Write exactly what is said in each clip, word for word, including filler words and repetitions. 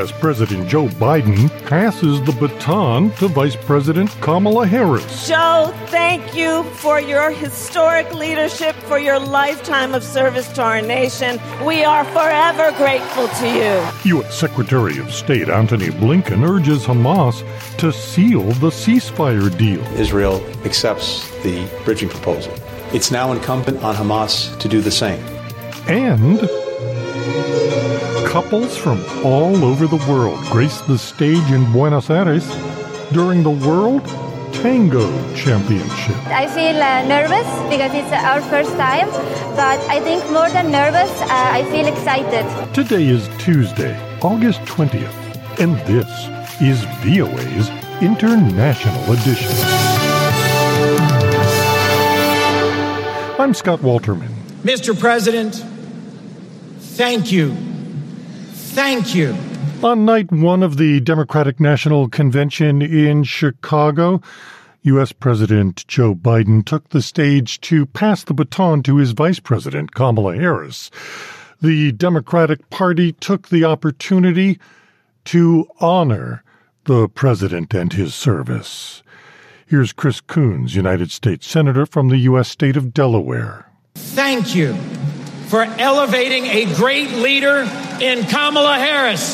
S President Joe Biden passes the baton to Vice President Kamala Harris. Joe, thank you for your historic leadership, for your lifetime of service to our nation. We are forever grateful to you. U S Secretary of State Antony Blinken urges Hamas to seal the ceasefire deal. Israel accepts the bridging proposal. It's now incumbent on Hamas to do the same. And couples from all over the world graced the stage in Buenos Aires during the World Tango Championship. I feel uh, nervous because it's uh, our first time, but I think more than nervous, uh, I feel excited. Today is Tuesday, August twentieth, and this is V O A's International Edition. I'm Scott Walterman. Mister President, thank you. Thank you. On night one of the Democratic National Convention in Chicago, U S President Joe Biden took the stage to pass the baton to his Vice President, Kamala Harris. The Democratic Party took the opportunity to honor the president and his service. Here's Chris Coons, United States Senator from the U S state of Delaware. Thank you for elevating a great leader in Kamala Harris.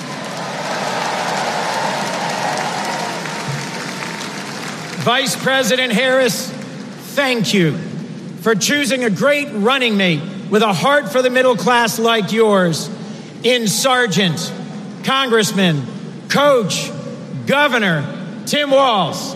Vice President Harris, thank you for choosing a great running mate with a heart for the middle class like yours in Sergeant, Congressman, Coach, Governor Tim Walz.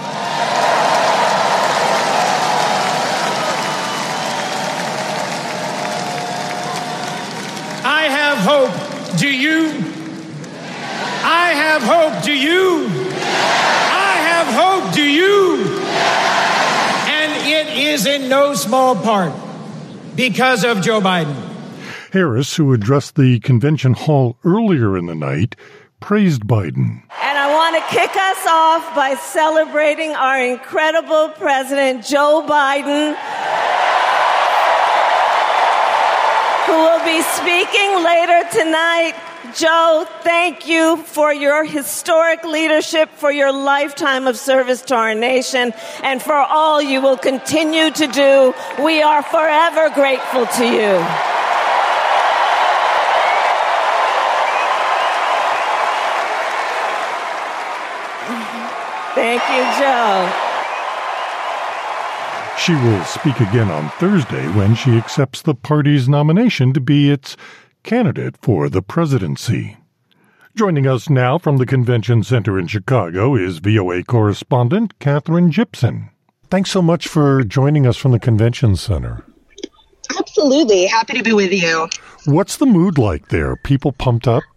I have hope. Do you? I have hope. Do you? I have hope. Do you? And it is in no small part because of Joe Biden. Harris, who addressed the convention hall earlier in the night, praised Biden. And I want to kick us off by celebrating our incredible President Joe Biden, who will be speaking later tonight. Joe, thank you for your historic leadership, for your lifetime of service to our nation, and for all you will continue to do. We are forever grateful to you. Thank you, Joe. She will speak again on Thursday when she accepts the party's nomination to be its candidate for the presidency. Joining us now from the Convention Center in Chicago is V O A correspondent Katherine Gibson. Thanks so much for joining us from the Convention Center. Absolutely. Happy to be with you. What's the mood like there? People pumped up?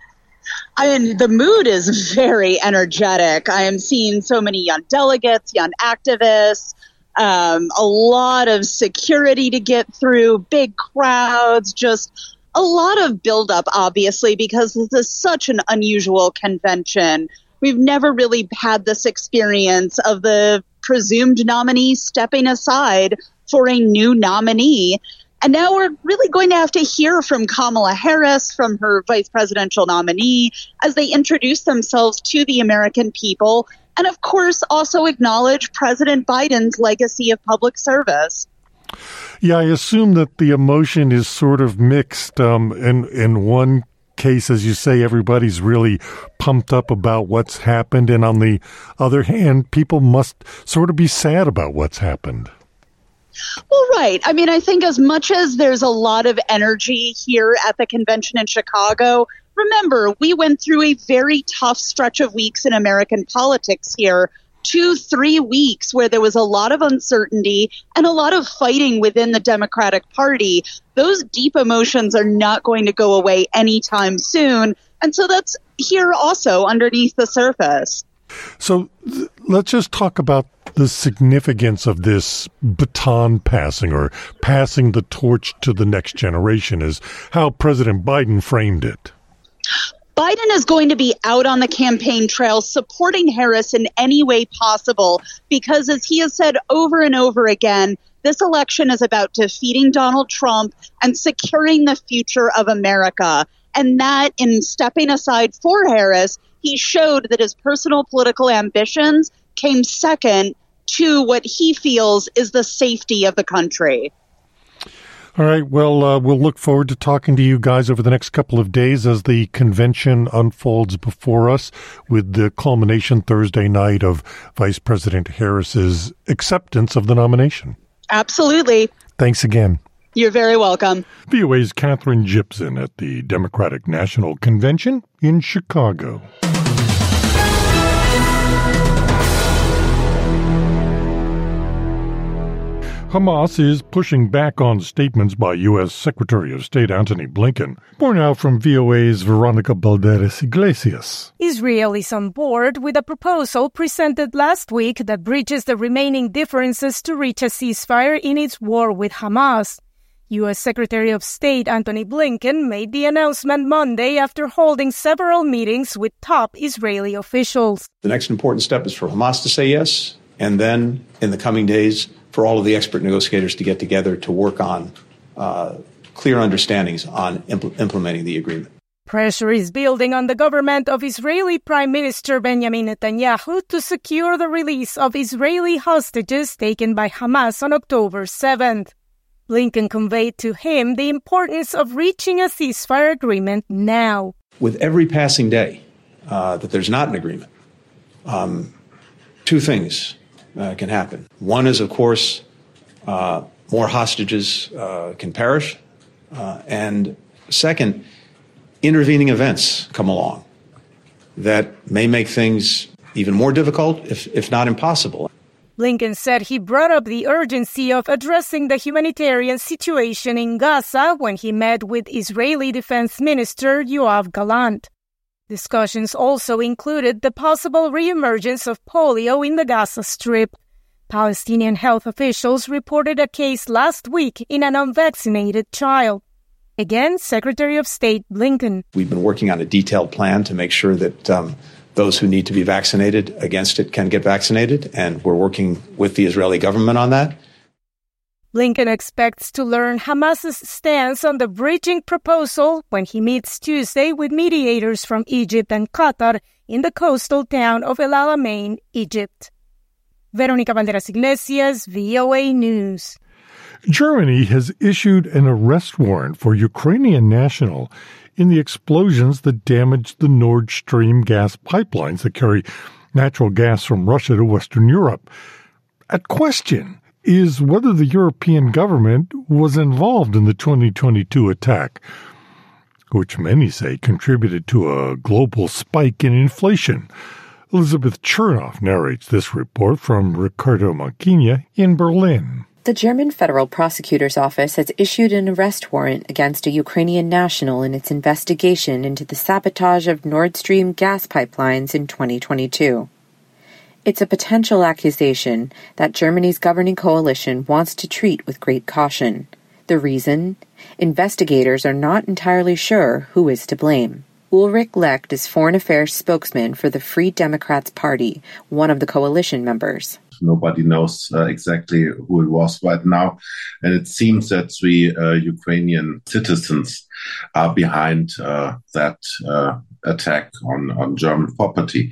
I mean, the mood is very energetic. I am seeing so many young delegates, young activists, um, a lot of security to get through, big crowds, just a lot of buildup, obviously, because this is such an unusual convention. We've never really had this experience of the presumed nominee stepping aside for a new nominee. And now we're really going to have to hear from Kamala Harris, from her vice presidential nominee, as they introduce themselves to the American people. And of course, also acknowledge President Biden's legacy of public service. Yeah, I assume that the emotion is sort of mixed. Um, in, in one case, as you say, everybody's really pumped up about what's happened. And on the other hand, people must sort of be sad about what's happened. Well, right. I mean, I think as much as there's a lot of energy here at the convention in Chicago, remember, we went through a very tough stretch of weeks in American politics here. Two, three weeks where there was a lot of uncertainty and a lot of fighting within the Democratic Party. Those deep emotions are not going to go away anytime soon. And so that's here also underneath the surface. So th- let's just talk about the significance of this baton passing, or passing the torch to the next generation, is how President Biden framed it. Biden is going to be out on the campaign trail supporting Harris in any way possible because, as he has said over and over again, this election is about defeating Donald Trump and securing the future of America. And that in stepping aside for Harris, he showed that his personal political ambitions came second to what he feels is the safety of the country. All right. Well, uh, we'll look forward to talking to you guys over the next couple of days as the convention unfolds before us, with the culmination Thursday night of Vice President Harris's acceptance of the nomination. Absolutely. Thanks again. You're very welcome. V O A's Katherine Gypson at the Democratic National Convention in Chicago. Hamas is pushing back on statements by U S. Secretary of State Antony Blinken. More now from V O A's Veronica Balderas Iglesias. Israel is on board with a proposal presented last week that bridges the remaining differences to reach a ceasefire in its war with Hamas. U S. Secretary of State Antony Blinken made the announcement Monday after holding several meetings with top Israeli officials. The next important step is for Hamas to say yes, and then in the coming days, for all of the expert negotiators to get together to work on uh, clear understandings on impl- implementing the agreement. Pressure is building on the government of Israeli Prime Minister Benjamin Netanyahu to secure the release of Israeli hostages taken by Hamas on October seventh. Blinken conveyed to him the importance of reaching a ceasefire agreement now. With every passing day uh, that there's not an agreement, um, two things Uh, can happen. One is, of course, uh, more hostages uh, can perish. Uh, and second, intervening events come along that may make things even more difficult, if, if not impossible. Blinken said he brought up the urgency of addressing the humanitarian situation in Gaza when he met with Israeli Defense Minister Yoav Gallant. Discussions also included the possible reemergence of polio in the Gaza Strip. Palestinian health officials reported a case last week in an unvaccinated child. Again, Secretary of State Blinken. We've been working on a detailed plan to make sure that um, those who need to be vaccinated against it can get vaccinated, and we're working with the Israeli government on that. Blinken expects to learn Hamas's stance on the bridging proposal when he meets Tuesday with mediators from Egypt and Qatar in the coastal town of El Alamein, Egypt. Veronica Balderas Iglesias, V O A News. Germany has issued an arrest warrant for Ukrainian national in the explosions that damaged the Nord Stream gas pipelines that carry natural gas from Russia to Western Europe. At question is whether the European government was involved in the twenty twenty-two attack, which many say contributed to a global spike in inflation. Elizabeth Chernoff narrates this report from Ricardo Manquina in Berlin. The German Federal Prosecutor's Office has issued an arrest warrant against a Ukrainian national in its investigation into the sabotage of Nord Stream gas pipelines in twenty twenty-two. It's a potential accusation that Germany's governing coalition wants to treat with great caution. The reason? Investigators are not entirely sure who is to blame. Ulrich Lecht is foreign affairs spokesman for the Free Democrats Party, one of the coalition members. Nobody knows uh, exactly who it was right now. And it seems that three uh, Ukrainian citizens are behind uh, that uh, attack on, on German property.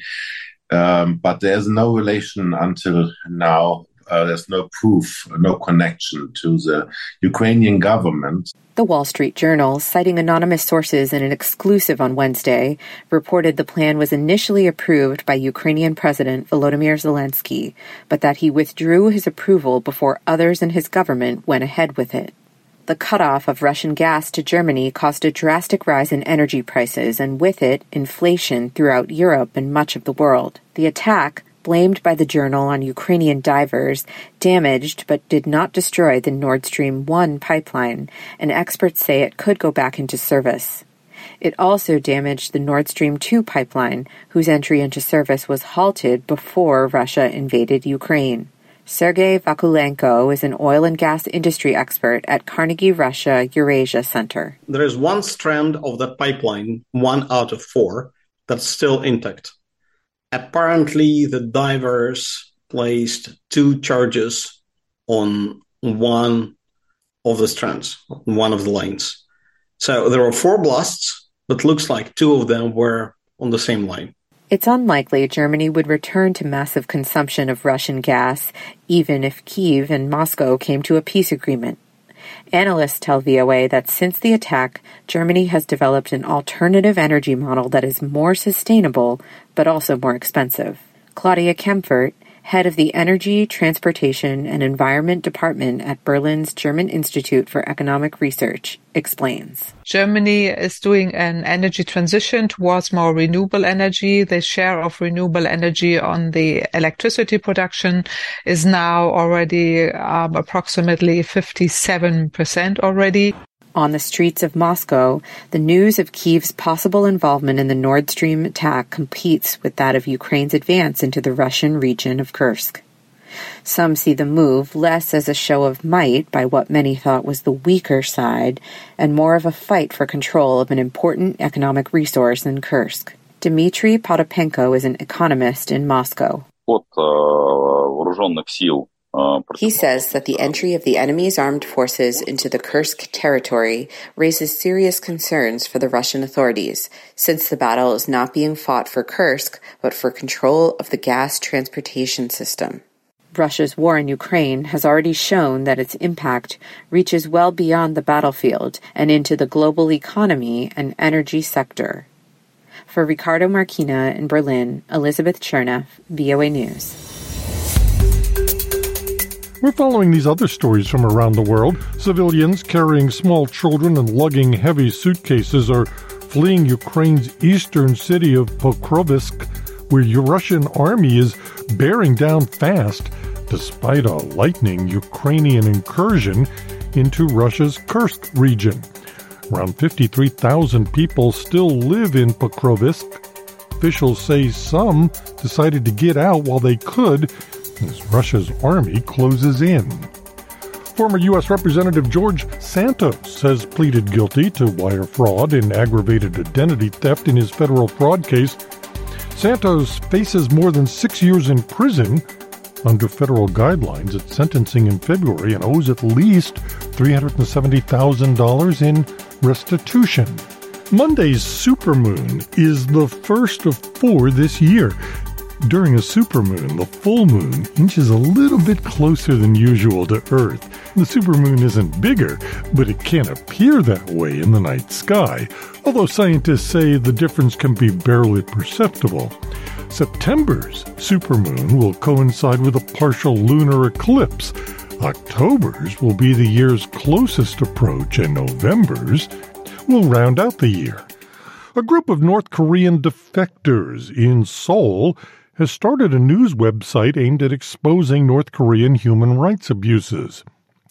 Um, but there's no relation until now. Uh, there's no proof, no connection to the Ukrainian government. The Wall Street Journal, citing anonymous sources in an exclusive on Wednesday, reported the plan was initially approved by Ukrainian President Volodymyr Zelensky, but that he withdrew his approval before others in his government went ahead with it. The cutoff of Russian gas to Germany caused a drastic rise in energy prices and with it, inflation throughout Europe and much of the world. The attack, blamed by the Journal on Ukrainian divers, damaged but did not destroy the Nord Stream one pipeline, and experts say it could go back into service. It also damaged the Nord Stream two pipeline, whose entry into service was halted before Russia invaded Ukraine. Sergei Vakulenko is an oil and gas industry expert at Carnegie Russia Eurasia Center. There is one strand of the pipeline, one out of four, that's still intact. Apparently, the divers placed two charges on one of the strands, one of the lanes. So there were four blasts. but looks like two of them were on the same line. It's unlikely Germany would return to massive consumption of Russian gas, even if Kyiv and Moscow came to a peace agreement. Analysts tell V O A that since the attack, Germany has developed an alternative energy model that is more sustainable, but also more expensive. Claudia Kempfert, head of the Energy, Transportation, and Environment Department at Berlin's German Institute for Economic Research, explains. Germany is doing an energy transition towards more renewable energy. The share of renewable energy on the electricity production is now already um, approximately fifty-seven percent already. On the streets of Moscow, the news of Kyiv's possible involvement in the Nord Stream attack competes with that of Ukraine's advance into the Russian region of Kursk. Some see the move less as a show of might by what many thought was the weaker side, and more of a fight for control of an important economic resource in Kursk. Dmitry Potapenko is an economist in Moscow. He says that the entry of the enemy's armed forces into the Kursk territory raises serious concerns for the Russian authorities, since the battle is not being fought for Kursk, but for control of the gas transportation system. Russia's war in Ukraine has already shown that its impact reaches well beyond the battlefield and into the global economy and energy sector. For Ricardo Marquina in Berlin, Elizabeth Chernev, V O A News. We're following these other stories from around the world. Civilians carrying small children and lugging heavy suitcases are fleeing Ukraine's eastern city of Pokrovsk, where the Russian army is bearing down fast despite a lightning Ukrainian incursion into Russia's Kursk region. Around fifty-three thousand people still live in Pokrovsk. Officials say some decided to get out while they could, as Russia's army closes in. Former U S Representative George Santos has pleaded guilty to wire fraud and aggravated identity theft in his federal fraud case. Santos faces more than six years in prison under federal guidelines at sentencing in February and owes at least three hundred seventy thousand dollars in restitution. Monday's supermoon is the first of four this year. During a supermoon, the full moon inches a little bit closer than usual to Earth. The supermoon isn't bigger, but it can appear that way in the night sky, although scientists say the difference can be barely perceptible. September's supermoon will coincide with a partial lunar eclipse. October's will be the year's closest approach, and November's will round out the year. A group of North Korean defectors in Seoul has started a news website aimed at exposing North Korean human rights abuses.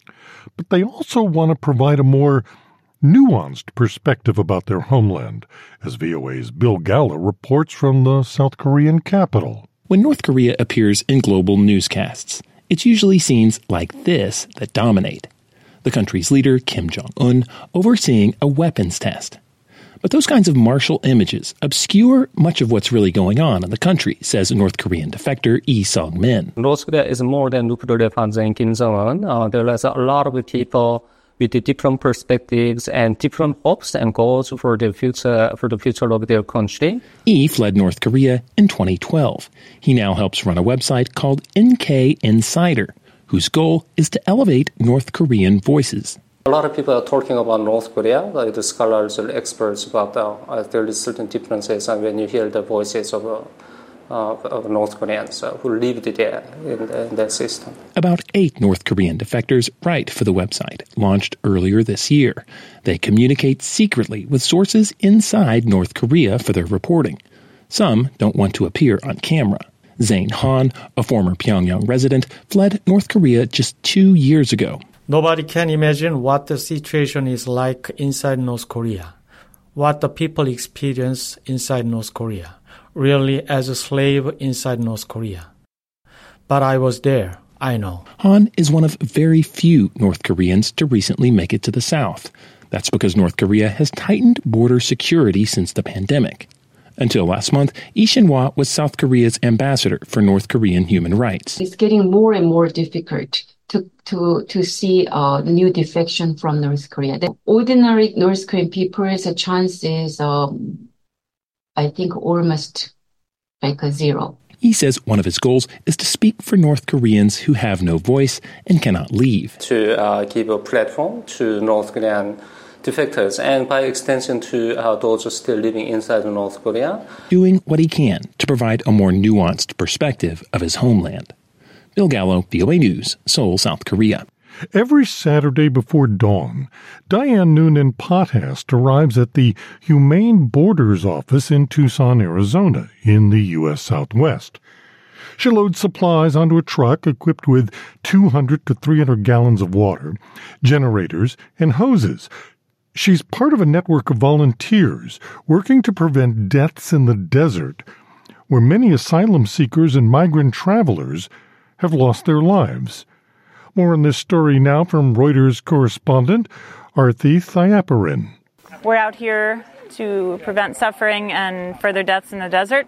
But they also want to provide a more nuanced perspective about their homeland, as V O A's Bill Galla reports from the South Korean capital. When North Korea appears in global newscasts, it's usually scenes like this that dominate. The country's leader, Kim Jong-un, overseeing a weapons test. But those kinds of martial images obscure much of what's really going on in the country, says North Korean defector Lee Sung-min. North Korea is more than nuclear weapons and Kim Jong-un. Uh, there is a lot of people with different perspectives and different hopes and goals for the future for the future of their country. Lee fled North Korea in twenty twelve. He now helps run a website called N K Insider, whose goal is to elevate North Korean voices. A lot of people are talking about North Korea, like the scholars or experts, but uh, there is certain differences uh, when you hear the voices of, uh, uh, of North Koreans uh, who lived there in, in that system. About eight North Korean defectors write for the website, launched earlier this year. They communicate secretly with sources inside North Korea for their reporting. Some don't want to appear on camera. Zain Han, a former Pyongyang resident, fled North Korea just two years ago. Nobody can imagine what the situation is like inside North Korea, what the people experience inside North Korea, really as a slave inside North Korea. But I was there, I know. Han is one of very few North Koreans to recently make it to the South. That's because North Korea has tightened border security since the pandemic. Until last month, Lee Shin-hwa was South Korea's ambassador for North Korean human rights. It's getting more and more difficult to to to see uh, the new defection from North Korea. The ordinary North Korean people's chance is, um, I think, almost like a zero. He says one of his goals is to speak for North Koreans who have no voice and cannot leave. To uh, give a platform to North Korean defectors and by extension to uh, those still living inside North Korea. Doing what he can to provide a more nuanced perspective of his homeland. Bill Gallo, V O A News, Seoul, South Korea. Every Saturday before dawn, Diane Noonan Pothast arrives at the Humane Borders office in Tucson, Arizona, in the U S Southwest. She loads supplies onto a truck equipped with two hundred to three hundred gallons of water, generators, and hoses. She's part of a network of volunteers working to prevent deaths in the desert, where many asylum seekers and migrant travelers have lost their lives. More on this story now from Reuters correspondent Arthi Thayaparan. We're out here to prevent suffering and further deaths in the desert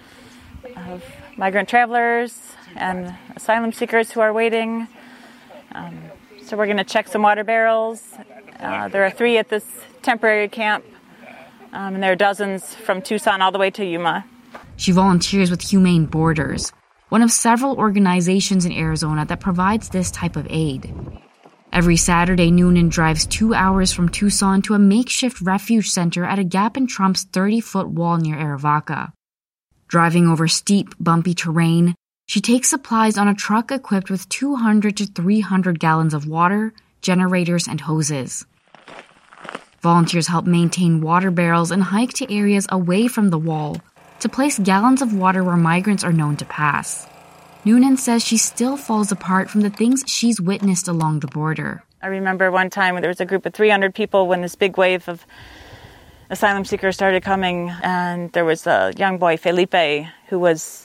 of migrant travelers and asylum seekers who are waiting. Um, so we're going to check some water barrels. Uh, there are three at this temporary camp, um, and there are dozens from Tucson all the way to Yuma. She volunteers with Humane Borders, one of several organizations in Arizona that provides this type of aid. Every Saturday, Noonan drives two hours from Tucson to a makeshift refuge center at a gap in Trump's thirty-foot wall near Arivaca. Driving over steep, bumpy terrain, she takes supplies on a truck equipped with two hundred to three hundred gallons of water, generators, and hoses. Volunteers help maintain water barrels and hike to areas away from the wall to place gallons of water where migrants are known to pass. Noonan says she still falls apart from the things she's witnessed along the border. I remember one time when there was a group of three hundred people when this big wave of asylum seekers started coming, and there was a young boy, Felipe, who was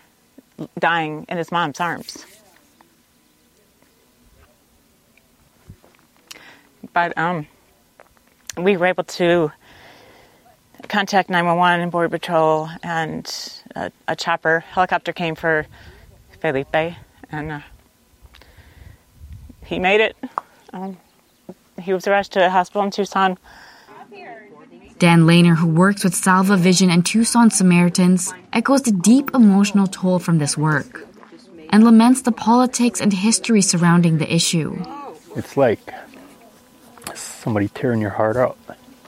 dying in his mom's arms. But um, we were able to contact nine one one and Border Patrol, and a, a chopper, helicopter came for Felipe, and uh, he made it. Um, he was rushed to a hospital in Tucson. Dan Lehner, who works with Salva Vision and Tucson Samaritans, echoes the deep emotional toll from this work and laments the politics and history surrounding the issue. It's like somebody tearing your heart out.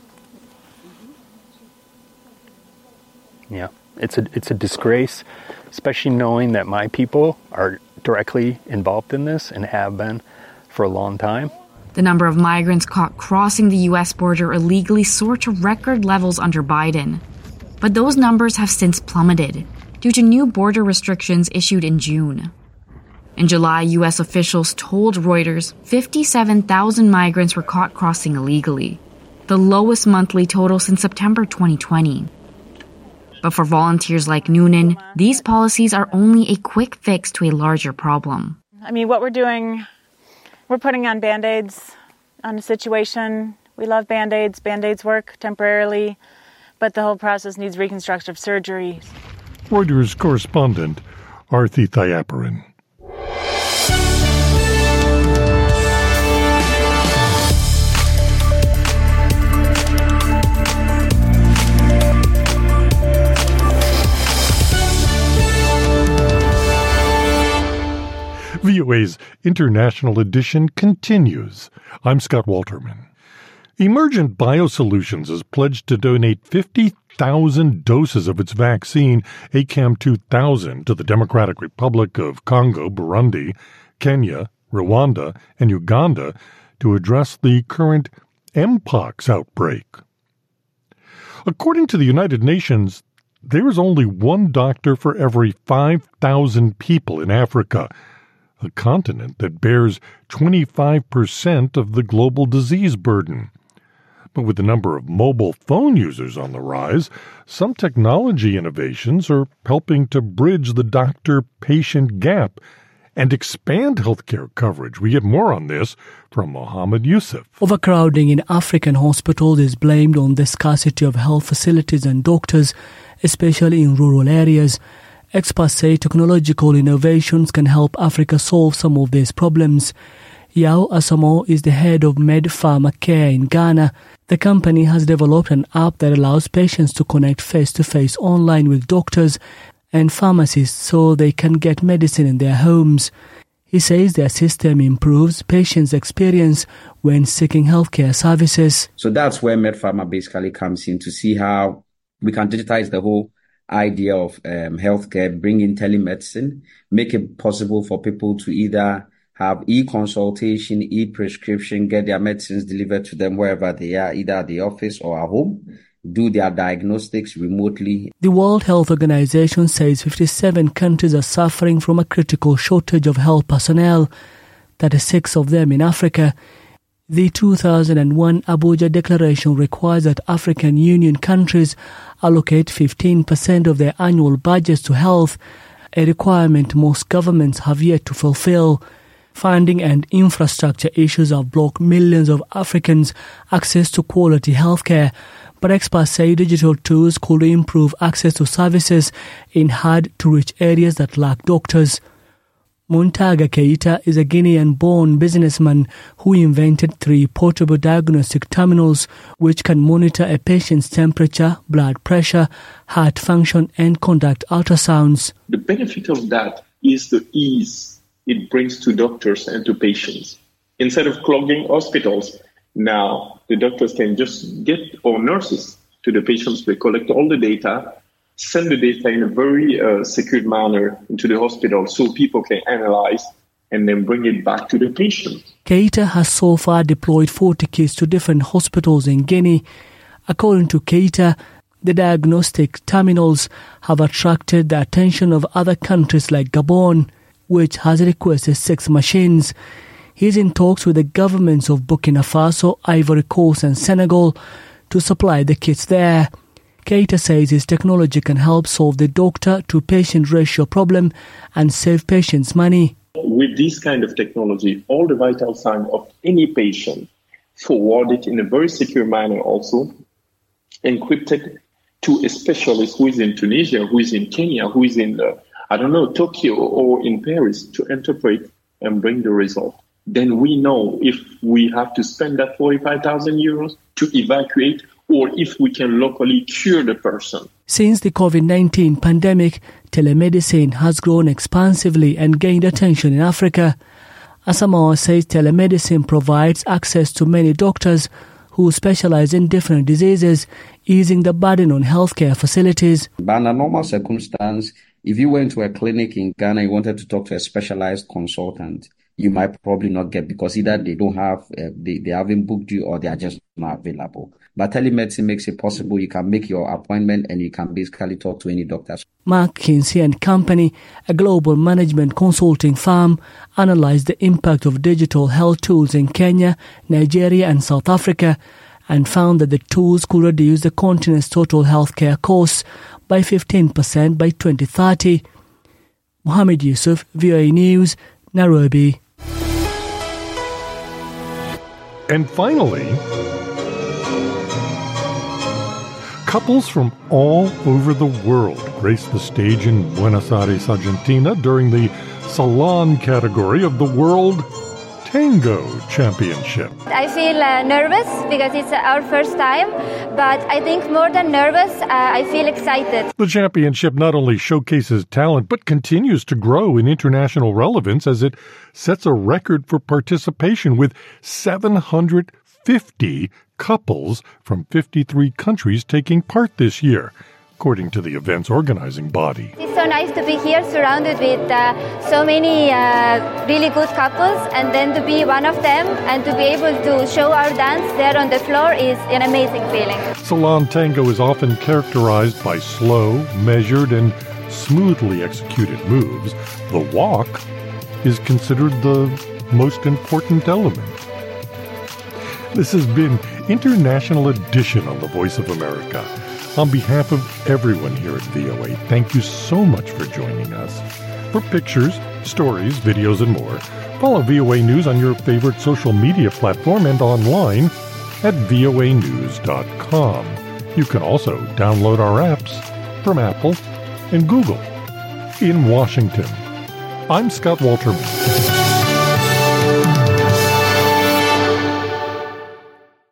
Yeah, it's a it's a disgrace, especially knowing that my people are directly involved in this and have been for a long time. The number of migrants caught crossing the U S border illegally soared to record levels under Biden. But those numbers have since plummeted due to new border restrictions issued in June. In July, U S officials told Reuters fifty-seven thousand migrants were caught crossing illegally, the lowest monthly total since September twenty twenty. But for volunteers like Noonan, these policies are only a quick fix to a larger problem. I mean, what we're doing, we're putting on Band-Aids on the situation. We love Band-Aids. Band-Aids work temporarily, but the whole process needs reconstructive surgery. Reuters correspondent Arthi Thayaparan. V O A's International Edition continues. I'm Scott Walterman. Emergent Biosolutions has pledged to donate fifty thousand doses of its vaccine, A C A M two thousand, to the Democratic Republic of Congo, Burundi, Kenya, Rwanda, and Uganda to address the current Mpox outbreak. According to the United Nations, there is only one doctor for every five thousand people in Africa, a continent that bears twenty-five percent of the global disease burden. But with the number of mobile phone users on the rise, some technology innovations are helping to bridge the doctor-patient gap and expand healthcare coverage. We get more on this from Mohammed Yusuf. Overcrowding in African hospitals is blamed on the scarcity of health facilities and doctors, especially in rural areas, Experts say technological innovations can help Africa solve some of these problems. Yao Asamo is the head of MedPharma Care in Ghana. The company has developed an app that allows patients to connect face-to-face online with doctors and pharmacists so they can get medicine in their homes. He says their system improves patients' experience when seeking healthcare services. So that's where MedPharma basically comes in to see how we can digitize the whole idea of um, healthcare, bring in telemedicine, make it possible for people to either have e-consultation, e-prescription, get their medicines delivered to them wherever they are, either at the office or at home, do their diagnostics remotely. The World Health Organization says fifty-seven countries are suffering from a critical shortage of health personnel, thirty-six of them in Africa. The two thousand one Abuja Declaration requires that African Union countries allocate fifteen percent of their annual budgets to health, a requirement most governments have yet to fulfill. Funding and infrastructure issues have blocked millions of Africans' access to quality healthcare, but experts say digital tools could improve access to services in hard-to-reach areas that lack doctors. Muntaga Keita is a Guinean-born businessman who invented three portable diagnostic terminals which can monitor a patient's temperature, blood pressure, heart function, and conduct ultrasounds. The benefit of that is the ease it brings to doctors and to patients. Instead of clogging hospitals, now the doctors can just get, or nurses, to the patients. They collect all the data, send the data in a very uh, secure manner into the hospital so people can analyze and then bring it back to the patient. Keita has so far deployed forty kits to different hospitals in Guinea. According to Keita, the diagnostic terminals have attracted the attention of other countries like Gabon, which has requested six machines. He is in talks with the governments of Burkina Faso, Ivory Coast and Senegal to supply the kits there. Keita says his technology can help solve the doctor-to-patient ratio problem and save patients money. With this kind of technology, all the vital signs of any patient forwarded in a very secure manner also, encrypted to a specialist who is in Tunisia, who is in Kenya, who is in, uh, I don't know, Tokyo or in Paris to interpret and bring the result. Then we know if we have to spend that forty-five thousand euros to evacuate or if we can locally cure the person. Since the COVID nineteen pandemic, telemedicine has grown expansively and gained attention in Africa. Asamoah says telemedicine provides access to many doctors who specialize in different diseases, easing the burden on healthcare facilities. But under normal circumstance, if you went to a clinic in Ghana, you wanted to talk to a specialized consultant, you might probably not get because either they don't have, uh, they, they haven't booked you or they are just not available. But telemedicine makes it possible. You can make your appointment and you can basically talk to any doctor. McKinsey and Company, a global management consulting firm, analyzed the impact of digital health tools in Kenya, Nigeria and South Africa and found that the tools could reduce the continent's total healthcare costs by fifteen percent by twenty thirty. Mohammed Yusuf, V O A News, Nairobi. And finally, couples from all over the world graced the stage in Buenos Aires, Argentina during the Salon category of the World Tango Championship. I feel uh, nervous because it's our first time, but I think more than nervous, uh, I feel excited. The championship not only showcases talent, but continues to grow in international relevance as it sets a record for participation with seven hundred fifty couples from fifty-three countries taking part this year, according to the event's organizing body. It's so nice to be here surrounded with uh, so many uh, really good couples, and then to be one of them and to be able to show our dance there on the floor is an amazing feeling. Salon tango is often characterized by slow, measured, and smoothly executed moves. The walk is considered the most important element. This has been International Edition on the Voice of America. On behalf of everyone here at V O A, thank you so much for joining us. For pictures, stories, videos, and more, follow V O A News on your favorite social media platform and online at V O A news dot com. You can also download our apps from Apple and Google. in Washington. I'm Scott Walterman.